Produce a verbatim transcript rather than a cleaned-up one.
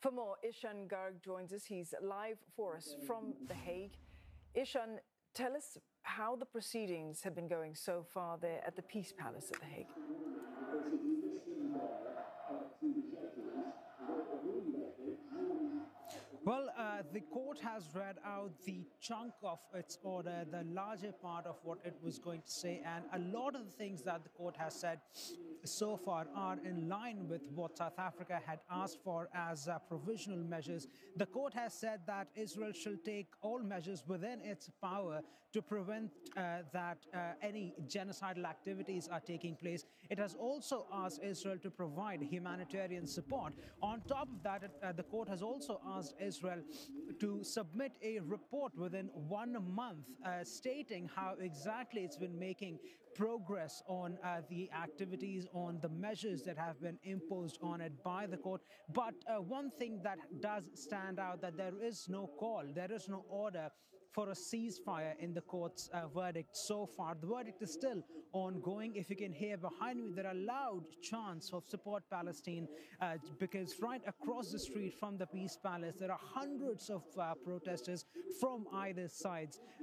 For more, Ishan Garg joins us. He's live for us from The Hague. Ishan, tell us how the proceedings have been going so far there at the Peace Palace at The Hague. Well, uh, the court has read out the chunk of its order, the larger part of what it was going to say, and a lot of the things that the court has said so far are in line with what South Africa had asked for as uh, provisional measures. The court has said that Israel shall take all measures within its power to prevent uh, that uh, any genocidal activities are taking place. It has also asked Israel to provide humanitarian support. On top of that, uh, the court has also asked Israel to submit a report within one month uh, stating how exactly it's been making progress on uh, the activities, on the measures that have been imposed on it by the court. But uh, one thing that does stand out, that there is no call, there is no order for a ceasefire in the court's uh, verdict so far. The verdict is still ongoing. If you can hear behind me, there are loud chants of support Palestine uh, because right across the street from the Peace Palace, there are hundreds of uh, protesters from either sides.